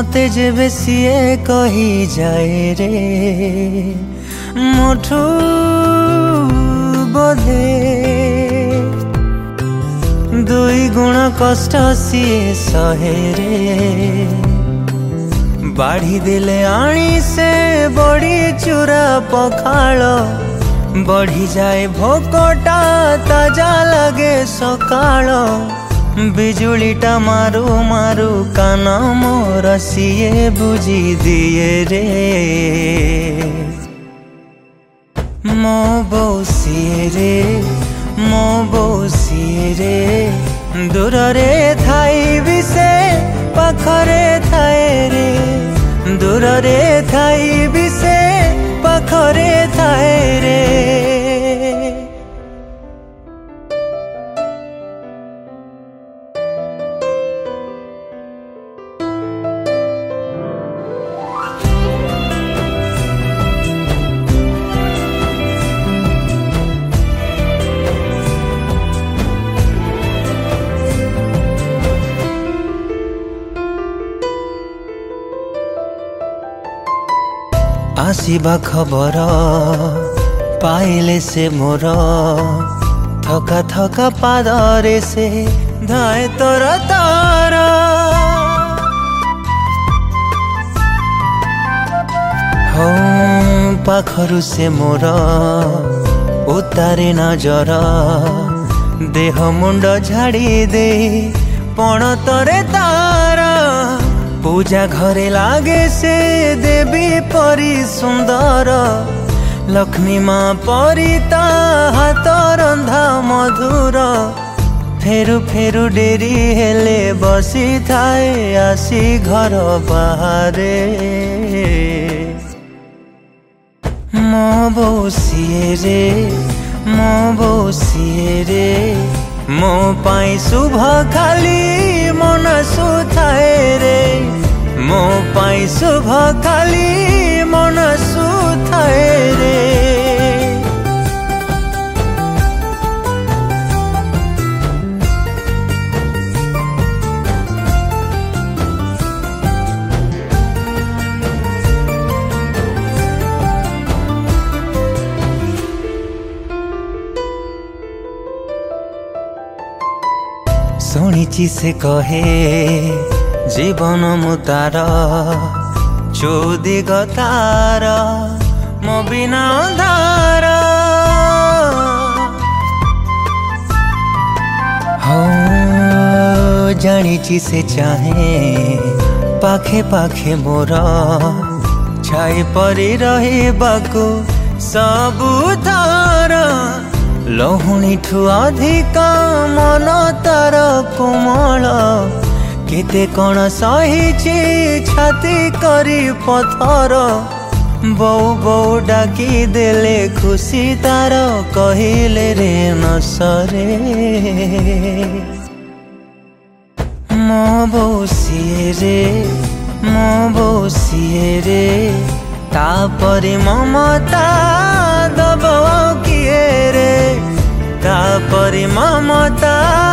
मते जेबे सीए कही जाए रे मोठू बोधे दुई गुण कष्ट सीए सहे रे बाढ़ी दिले आनी से बड़ी चूरा पखाल बढ़ी जाए भोकटा ताजा लगे सकाल बिजुलीटा मारू मारू कान मोर सीए बुझी दिए रे मो बो सीए रे मो बो सीए रे दूर रे थाई भी से पाखरे थाए रे दूर रे थाई भी से पाखरे थाए रे आसीबा खबर पाइले से मोर थका थका पादरे से धाए तोर तार हो पाखरु से मोर उतारे नजर देह मुंड झाड़ी दे पण तोरे तार पूजा घरे लागे से देवी परी सुंदर लक्ष्मी माँ परी ता हाथ रंधा मधुर फेरु फेरु डेरी हेले बसी थाए आसी घर बाहरे मो बो सीए रे मो बो सीए रे मो पाई शुभ खाली मन सुथाए रे मो पाई शुभ खाली मन सुथाए रे शुणिची से कहे जीवन मुतार चौदिग तार मो बिना अंधार हो जानी से चाहे पाखे पाखे मोर छाई परी रही बाकू सबू थार लहुणी ठू अधिका मन तार कोमल केते कण सहिची छाती करी पथर बौ बौ डाकी देले खुशी तार कहिले रे न सरे मो बो सीए रे मो बो सीए रे तापरी ममता दब किए रे तापरी ममता